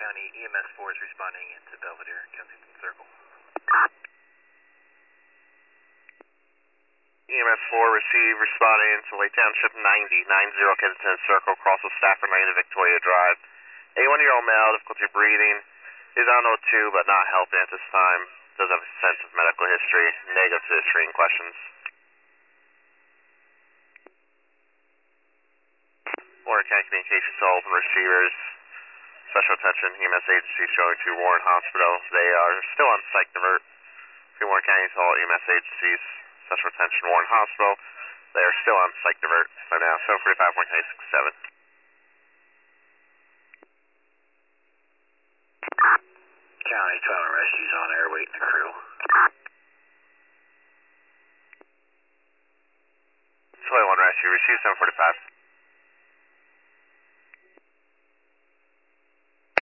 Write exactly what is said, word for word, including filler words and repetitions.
County, E M S four is responding into Belvedere, Kensington Circle. E M S four receive, responding into Lake Township ninety, ninety Kensington Circle, across the Stafford Lane to Victoria Drive. eighty-one-year-old male, difficulty breathing, is on O two but not helping at this time. Does have extensive medical history, negative to the screening questions. Warren County Communications to open receivers. Special attention, E M S agencies going to Warren Hospital. They are still on psych divert. For Warren County to all E M S agencies. Special attention, Warren Hospital. They are still on psych divert right now. seven forty-five, Warren County sixty-seven. County, twelve rescues on air waiting the crew. twenty-one rescue, receive seven forty-five.